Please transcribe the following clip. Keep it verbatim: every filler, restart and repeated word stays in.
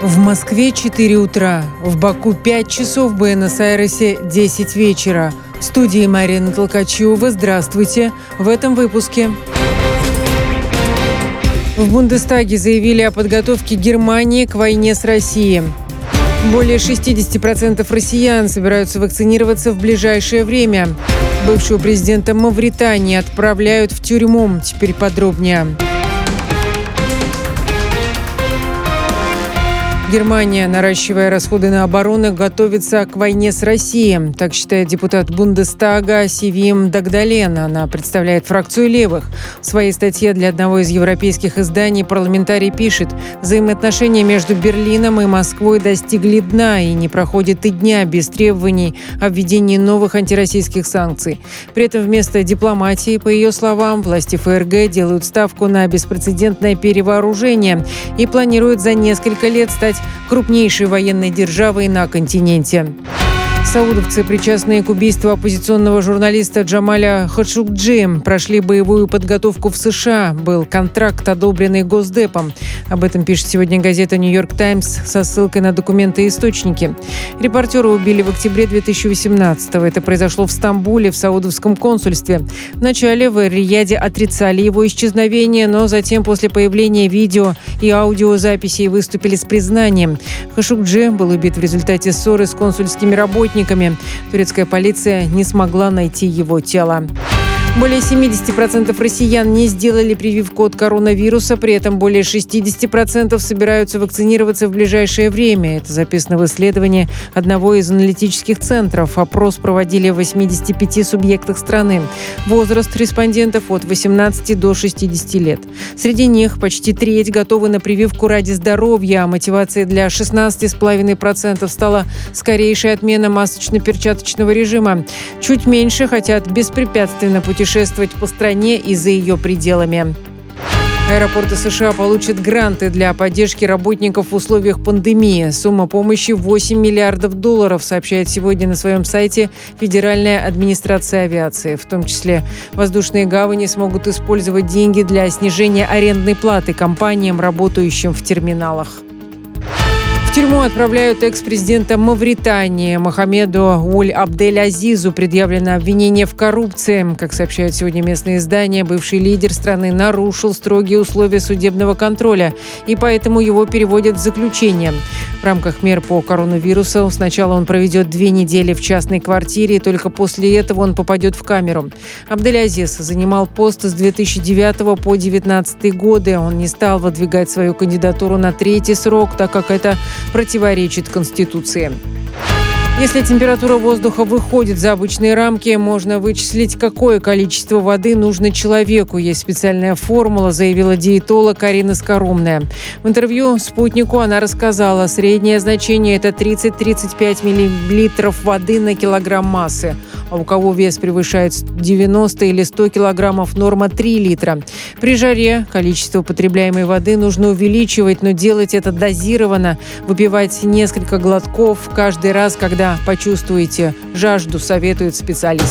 В Москве четыре утра, в Баку пять часов, в Буэнос-Айресе десять вечера. В студии Марина Толкачева. Здравствуйте. В этом выпуске. В Бундестаге заявили о подготовке Германии к войне с Россией. Более шестьдесят процентов россиян собираются вакцинироваться в ближайшее время. Бывшего президента Мавритании отправляют в тюрьму. Теперь подробнее. Германия, наращивая расходы на оборону, готовится к войне с Россией. Так считает депутат Бундестага Сивим Дагдален. Она представляет фракцию левых. В своей статье для одного из европейских изданий парламентарий пишет: взаимоотношения между Берлином и Москвой достигли дна, и не проходит и дня без требований о введении новых антироссийских санкций. При этом вместо дипломатии, по ее словам, власти ФРГ делают ставку на беспрецедентное перевооружение и планируют за несколько лет стать крупнейшей военной державой на континенте. Саудовцы, причастные к убийству оппозиционного журналиста Джамаля Хашукджи, прошли боевую подготовку в США. Был контракт, одобренный Госдепом. Об этом пишет сегодня газета «Нью-Йорк Таймс» со ссылкой на документы и источники. Репортера убили в октябре две тысячи восемнадцатого. Это произошло в Стамбуле, в саудовском консульстве. Вначале в Эр-Рияде отрицали его исчезновение, но затем после появления видео и аудиозаписей выступили с признанием. Хашукджи был убит в результате ссоры с консульскими работниками. Турецкая полиция не смогла найти его тело. Более семьдесят процентов россиян не сделали прививку от коронавируса, при этом более шестьдесят процентов собираются вакцинироваться в ближайшее время. Это записано в исследовании одного из аналитических центров. Опрос проводили в восьмидесяти пяти субъектах страны. Возраст респондентов от восемнадцати до шестидесяти лет. Среди них почти треть готовы на прививку ради здоровья, а мотивацией для шестнадцати целых пяти десятых процента стала скорейшая отмена масочно-перчаточного режима. Чуть меньше хотят беспрепятственно путешествовать путешествовать по стране и за ее пределами. Аэропорты США получат гранты для поддержки работников в условиях пандемии. Сумма помощи восемь миллиардов долларов, сообщает сегодня на своем сайте Федеральная администрация авиации. В том числе воздушные гавани смогут использовать деньги для снижения арендной платы компаниям, работающим в терминалах. В тюрьму отправляют экс-президента Мавритании Мохамеду Уль-Абдель-Азизу. Предъявлено обвинение в коррупции. Как сообщают сегодня местные издания, бывший лидер страны нарушил строгие условия судебного контроля, и поэтому его переводят в заключение. В рамках мер по коронавирусу сначала он проведет две недели в частной квартире, и только после этого он попадет в камеру. Абдель-Азиз занимал пост с две тысячи девятого по две тысячи девятнадцатый годы. Он не стал выдвигать свою кандидатуру на третий срок, так как это противоречит Конституции. Если температура воздуха выходит за обычные рамки, можно вычислить, какое количество воды нужно человеку. Есть специальная формула, заявила диетолог Арина Скоромная. В интервью «Спутнику» она рассказала, среднее значение – это тридцать-тридцать пять миллилитров воды на килограмм массы. А у кого вес превышает девяносто или сто килограммов, норма три литра. При жаре количество потребляемой воды нужно увеличивать, но делать это дозированно. Выпивать несколько глотков каждый раз, когда почувствуете жажду, советует специалист.